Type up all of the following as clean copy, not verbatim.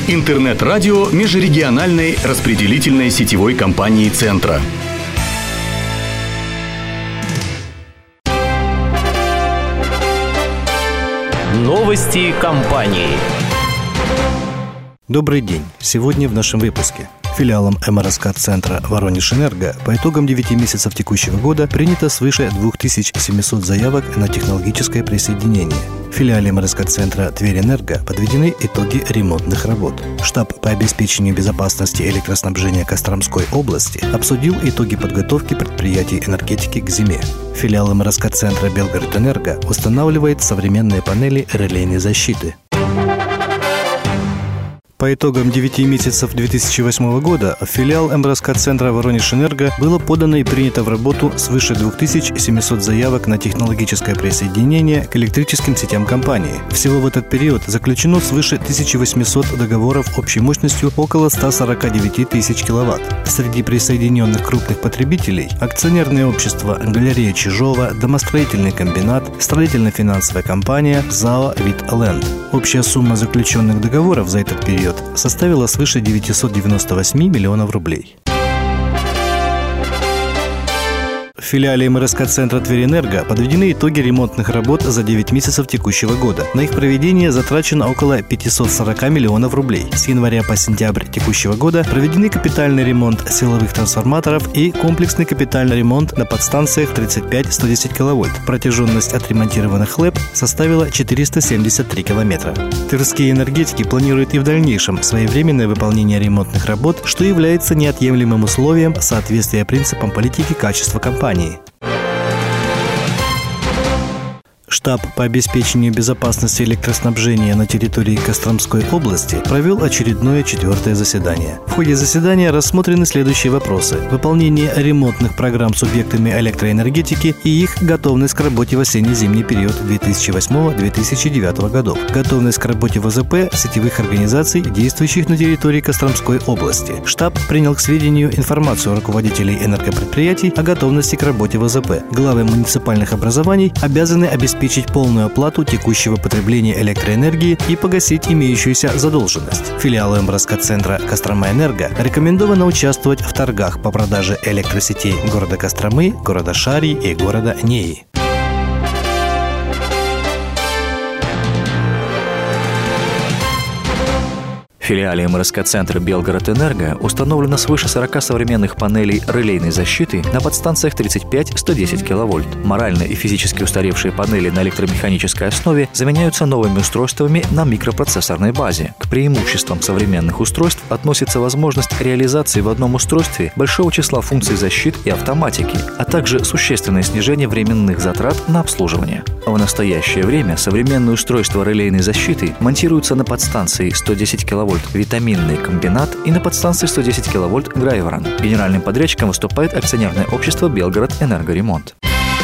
Интернет-радио межрегиональной распределительной сетевой компании «Центра». Новости компании. Добрый день. Сегодня в нашем выпуске. Филиалом МРСК-центра «Воронежэнерго» по итогам 9 месяцев текущего года принято свыше 2700 заявок на технологическое присоединение. В филиале МРСК-центра «Тверь-Энерго» подведены итоги ремонтных работ. Штаб по обеспечению безопасности электроснабжения Костромской области обсудил итоги подготовки предприятий энергетики к зиме. Филиал МРСК-центра «Белгород-Энерго» устанавливает современные панели релейной защиты. По итогам 9 месяцев 2008 года в филиал МРСК-центра «Воронежэнерго» было подано и принято в работу свыше 2700 заявок на технологическое присоединение к электрическим сетям компании. Всего в этот период заключено свыше 1800 договоров общей мощностью около 149 тысяч киловатт. Среди присоединенных крупных потребителей – акционерное общество «Галерея Чижова», домостроительный комбинат, строительно-финансовая компания ЗАО «Виталенд». Общая сумма заключенных договоров за этот период составила свыше 998 миллионов рублей. В филиале МРСК-центра «Тверь-Энерго» подведены итоги ремонтных работ за 9 месяцев текущего года. На их проведение затрачено около 540 миллионов рублей. С января по сентябрь текущего года проведены капитальный ремонт силовых трансформаторов и комплексный капитальный ремонт на подстанциях 35-110 кВт. Протяженность отремонтированных ЛЭП составила 473 километра. Тверские энергетики планируют и в дальнейшем своевременное выполнение ремонтных работ, что является неотъемлемым условием соответствия принципам политики качества компании. Штаб по обеспечению безопасности электроснабжения на территории Костромской области провел очередное 4-е заседание. В ходе заседания рассмотрены следующие вопросы: выполнение ремонтных программ субъектами электроэнергетики и их готовность к работе в осенне-зимний период 2008-2009 годов, готовность к работе ВЗП сетевых организаций, действующих на территории Костромской области. Штаб принял к сведению информацию руководителей энергопредприятий о готовности к работе ВЗП. Главы муниципальных образований обязаны обеспечить полную оплату текущего потребления электроэнергии и погасить имеющуюся задолженность. Филиалу МРСК-центра «Кострома-Энерго» рекомендовано участвовать в торгах по продаже электросетей города Костромы, города Шарьи и города Неи. В филиале МРСК-центра «Белгород-Энерго» установлено свыше 40 современных панелей релейной защиты на подстанциях 35-110 кВт. Морально и физически устаревшие панели на электромеханической основе заменяются новыми устройствами на микропроцессорной базе. К преимуществам современных устройств относится возможность реализации в одном устройстве большого числа функций защиты и автоматики, а также существенное снижение временных затрат на обслуживание. В настоящее время современные устройства релейной защиты монтируются на подстанции 110 кВт «Витаминный комбинат» и на подстанции 110 кВт «Грайворон». Генеральным подрядчиком выступает акционерное общество «Белгород-Энергоремонт».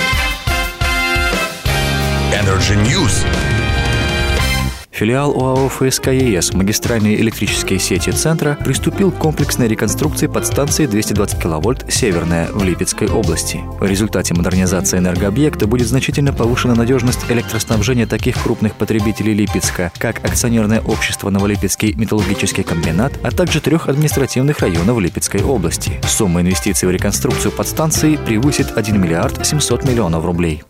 Energy News. Филиал ОАО ФСК ЕС «Магистральные электрические сети Центра» приступил к комплексной реконструкции подстанции 220 кВт «Северная» в Липецкой области. В результате модернизации энергообъекта будет значительно повышена надежность электроснабжения таких крупных потребителей Липецка, как акционерное общество «Новолипецкий металлургический комбинат», а также 3 административных районов Липецкой области. Сумма инвестиций в реконструкцию подстанции превысит 1 миллиард 700 миллионов рублей.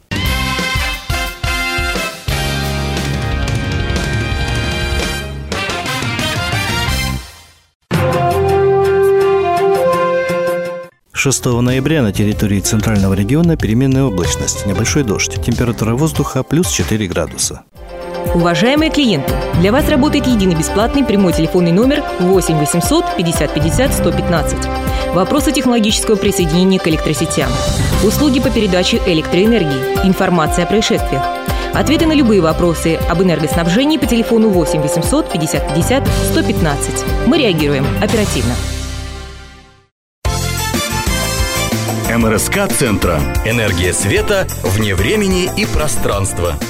С 6 ноября на территории центрального региона переменная облачность, небольшой дождь, температура воздуха плюс 4 градуса. Уважаемые клиенты, для вас работает единый бесплатный прямой телефонный номер 8 800 50 50 115. Вопросы технологического присоединения к электросетям, услуги по передаче электроэнергии, информация о происшествиях. Ответы на любые вопросы об энергоснабжении по телефону 8 800 50 50 115. Мы реагируем оперативно. МРСК-центра. Энергия света вне времени и пространства.